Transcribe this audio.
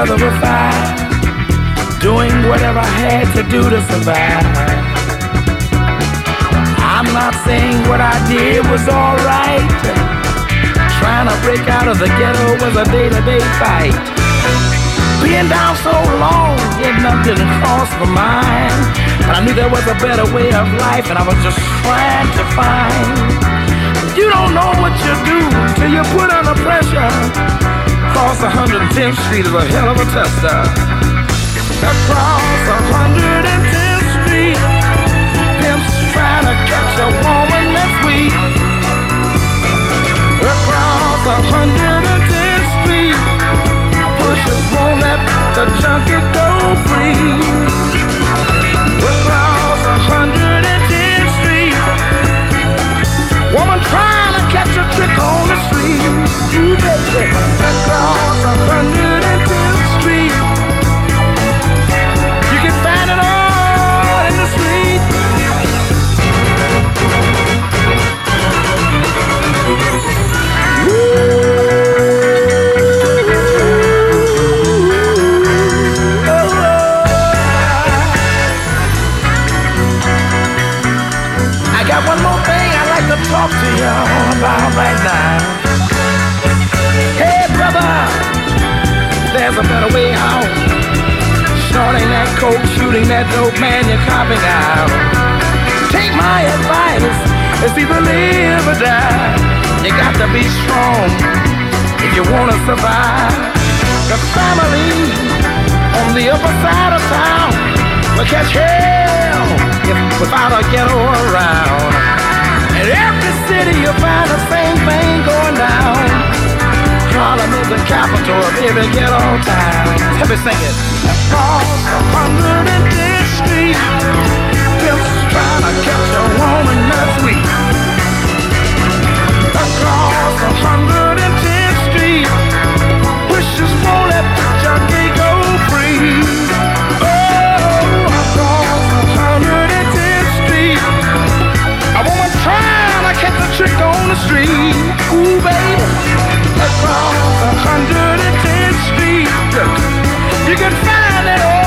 brother was fine, doing whatever I had to do to survive. I'm not saying what I did was alright. Trying to break out of the ghetto was a day-to-day fight. Being down so long, getting up didn't cross my mind. But I knew there was a better way of life, and I was just trying to find. You don't know what you do till you put under pressure. Across 110th Street is a hell of a tester. Across 110th Street, pimps trying to catch a woman that's weak. Across 110th Street, pushers won't let the junkie go free. Across 110th Street, woman trying to catch a trick on the street. You baby. Across 110th Street, you can find it all in the street. I got one more thing I'd like to talk to y'all about right now. Hey brother, there's a better way out. Snorting that coke, shooting that dope, man, you're copping out. Take my advice, it's either live or die. You got to be strong if you wanna survive. The family on the upper side of town will catch hell if without a ghetto around. In every city you'll find the same thing going down. Harlem is the capital of every ghetto town. Let me sing it. Across 110th Street, pimps trying to catch a woman that's weak. Across 110th Street, wishes won't let the junkie go free. Oh, across 110th Street, a woman trying to catch a trick on the street. Ooh, baby. Across 110th Street, you can find it all.